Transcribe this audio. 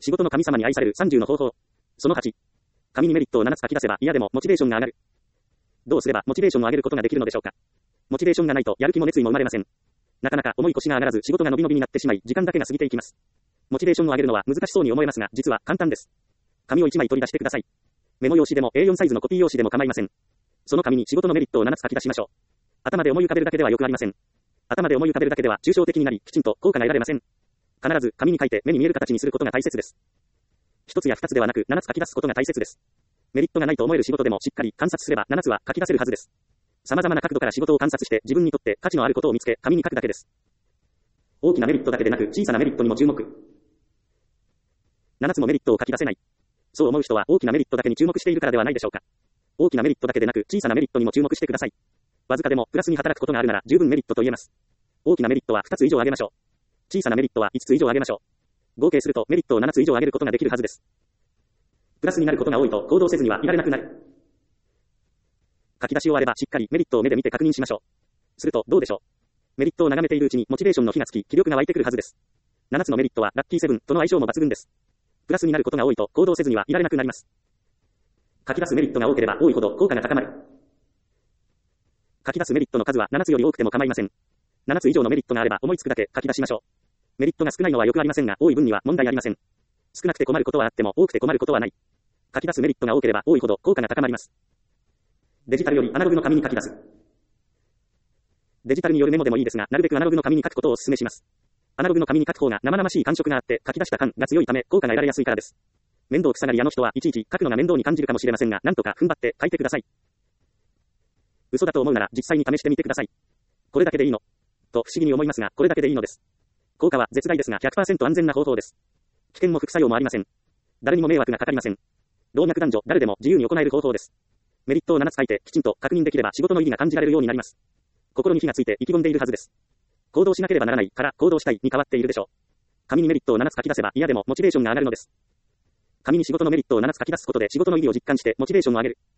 仕事の神様に愛される30の方法。その8。紙にメリットを7つ書き出せば嫌でもモチベーションが上がる。どうすればモチベーションを上げることができるのでしょうか。モチベーションがないとやる気も熱意も生まれません。なかなか重い腰が上がらず仕事が伸び伸びになってしまい時間だけが過ぎていきます。モチベーションを上げるのは難しそうに思えますが実は簡単です。紙を1枚取り出してください。メモ用紙でも A4 サイズのコピー用紙でも構いません。その紙に仕事のメリットを7つ書き出しましょう。頭で思い浮かべるだけではよくありません。頭で思い浮かべるだけでは抽象的になりきちんと効果が得られません。必ず紙に書いて目に見える形にすることが大切です。1つや2つではなく7つ書き出すことが大切です。メリットがないと思える仕事でもしっかり観察すれば7つは書き出せるはずです。様々な角度から仕事を観察して自分にとって価値のあることを見つけ紙に書くだけです。大きなメリットだけでなく小さなメリットにも注目。7つもメリットを書き出せない。そう思う人は大きなメリットだけに注目しているからではないでしょうか。大きなメリットだけでなく小さなメリットにも注目してください。わずかでもプラスに働くことがあるなら十分メリットと言えます。大きなメリットは2つ以上上げましょう。小さなメリットは5つ以上上げましょう。合計するとメリットを7つ以上上げることができるはずです。プラスになることが多いと行動せずにはいられなくなる。書き出し終わればしっかりメリットを目で見て確認しましょう。するとどうでしょう。メリットを眺めているうちにモチベーションの火がつき気力が湧いてくるはずです。7つのメリットはラッキー7との相性も抜群です。プラスになることが多いと行動せずにはいられなくなります。書き出すメリットが多ければ多いほど効果が高まる。書き出すメリットの数は7つより多くても構いません。7つ以上のメリットがあれば思いつくだけ書き出しましょう。メリットが少ないのはよくありませんが多い分には問題ありません。少なくて困ることはあっても多くて困ることはない。書き出すメリットが多ければ多いほど効果が高まります。デジタルよりアナログの紙に書き出す。デジタルによるメモでもいいですが、なるべくアナログの紙に書くことをお勧めします。アナログの紙に書く方が生々しい感触があって書き出した感が強いため効果が得られやすいからです。面倒くさがり屋の人はいちいち書くのが面倒に感じるかもしれませんが、なんとか踏ん張って書いてください。嘘だと思うなら実際に試してみてください。これだけでいいのと不思議に思いますが、これだけでいいのです。効果は絶大ですが 100% 安全な方法です。危険も副作用もありません。誰にも迷惑がかかりません。老若男女誰でも自由に行える方法です。メリットを7つ書いてきちんと確認できれば仕事の意義が感じられるようになります。心に火がついて意気込んでいるはずです。行動しなければならないから行動したいに変わっているでしょう。紙にメリットを7つ書き出せば嫌でもモチベーションが上がるのです。紙に仕事のメリットを7つ書き出すことで仕事の意義を実感してモチベーションを上げる。